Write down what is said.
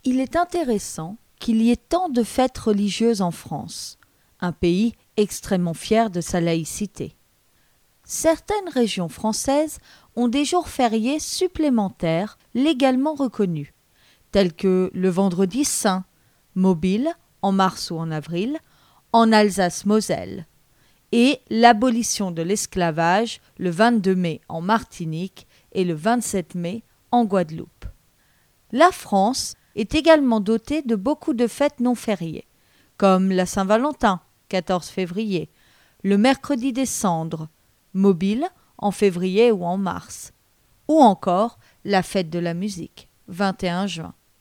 Il est intéressant qu'il y ait tant de fêtes religieuses en France, un pays extrêmement fier de sa laïcité. Certaines régions françaises ont des jours fériés supplémentaires légalement reconnus, tels que le vendredi saint, mobile, en mars ou en avril, en Alsace-Moselle, et l'abolition de l'esclavage le 22 mai en Martinique et le 27 mai en Guadeloupe. La France est également dotée de beaucoup de fêtes non fériées, comme la Saint-Valentin, 14 février, le mercredi des Cendres, mobile, en février ou en mars, ou encore la fête de la musique, 21 juin.